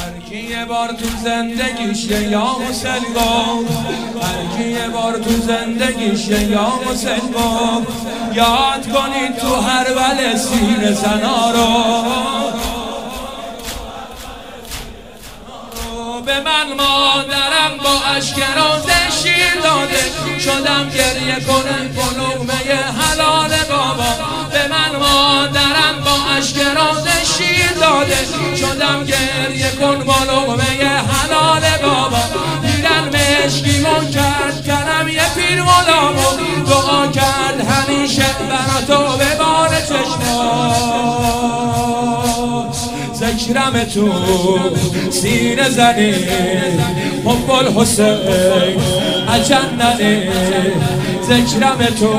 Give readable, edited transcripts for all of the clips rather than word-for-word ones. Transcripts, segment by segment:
هرکی یه بار تو زندگیش یا حسین گفت، هرکی یه بار تو زندگیش یا حسین گفت، یاد کنید تو هر ول سینه زنا رو. به من مادرم با اشک روزه شیر داده، شدم گریه کنن بلومه حلال بابا. به من مادرم با اشک روزه شیر داده، شدم گریه کن بلومه حلال بابا. دیدن مشکیمون کرد کنم یه پیر غلامو، دعا کرد همیشه برا تو به بار چشما. ذکرم تو سینه زنی حب الحسین اجننی، ذکرم تو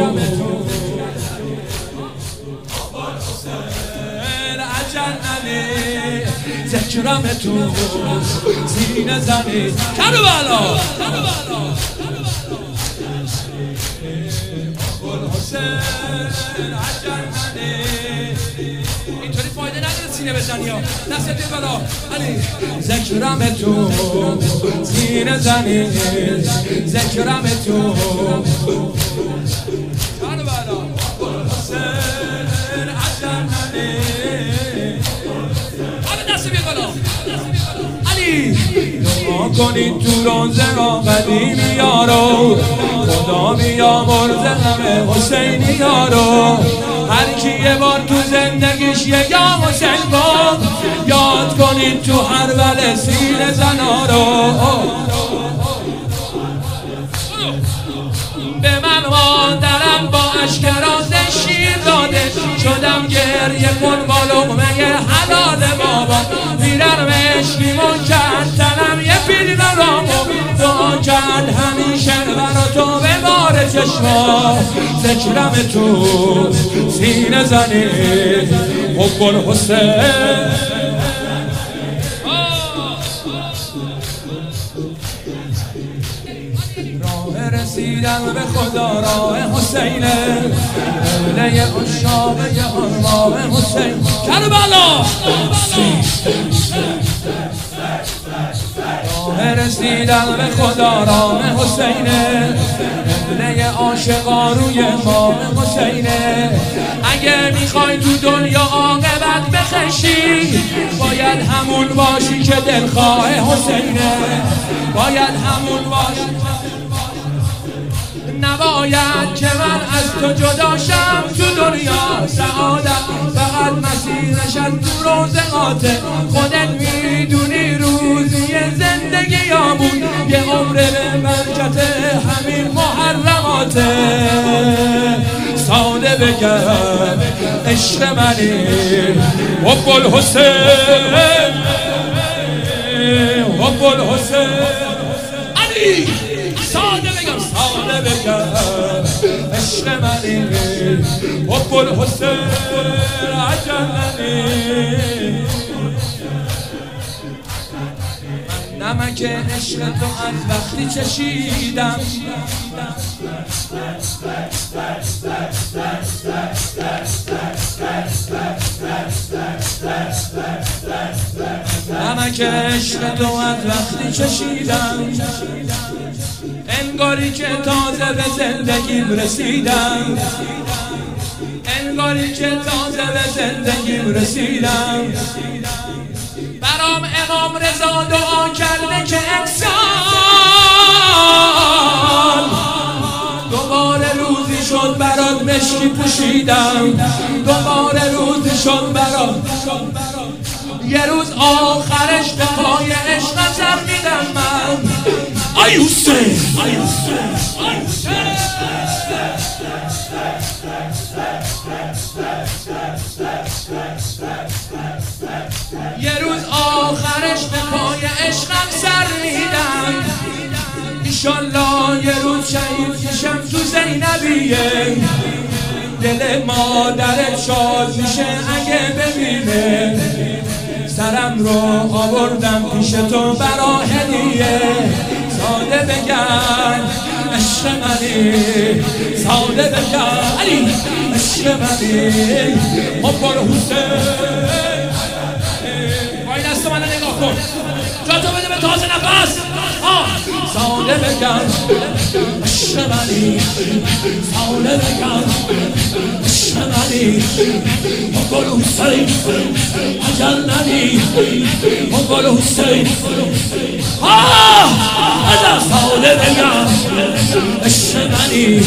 اجننی، ذکرم تو سینه زنی. کربلا الحسین اجننی. اینطوری فایده نداره سینه بزنی ها، دستت بالا علی. ذکرم تو سینه زنی، ذکرم تو کربلا الحسین اجننی. حالا دست بیا بالا علی. دعا کنید تو روزگار قدیمی یارو، خدا بیامرز غم حسینی یارو. هر کی یه بار تو زندگیش یا حسین گفت، یاد کنید تو هر ول سینه زنا رو. به من مادرم با اشک روزه شیر داده، شدم گریه کن با لقمه حلال بابا. میرن مشکیمون کرد تنم یه پیر غلامو، دعا کرد همیشه برا تو به بار چشما. ذکرم تو سینه زنی حب الحسین. راه رسیدن به خدا راه حسینه، قبله عشاق آرمان حسین. کربلا راه رسیدن به خدا راه حسینه، قبله عاشقا روی ماه حسینه. اگه میخوای تو دنیا عاقبت بخشی، باید همون باشی که دلخواه حسینه، باید همون باشی. نباید که من از تو جداشم تو دنیا، سعادت فقط مسیرشم تو روزگاته. خودت میدونی روزی زندگی یا بود، یه عمر به برکت همین محرماته. ساده بگم عشق منی حب الحسین، حب الحسین علی. ساده بگم ساده بگم عشق منی حب الحسین اجننی. من نمک عشق تو از وقتی چشیدم، نمک عشق تو از وقتی چشیدم، انگاری که تازه به زندگیم رسیدم، انگاری که تازه به زندگیم رسیدم. برام امام رضا دعا کرده که انسان دوباره روزی شد برات مشکی پوشیدم، دوباره روزی شد برات. یه روز آخرش به پای عشق سر میدم من. ای حسین یه روز آخرش به پای عشقم سر میدم. ایشالله یه روز شهید میشم تو زینبیه، دل مادرت شاد میشه اگه ببینه. سرم رو آوردم پیش تو برا هدیه. ساده بگن عشق منی، ساده بگن علی عشق منی حب الحسین. منو نگاه کن جاتو بده به تازه نفس ساله بگم عشق منی ساله بگم عشق منی مقل حسین عجل ندی مقل حسین ازا ساله بگم عشق منی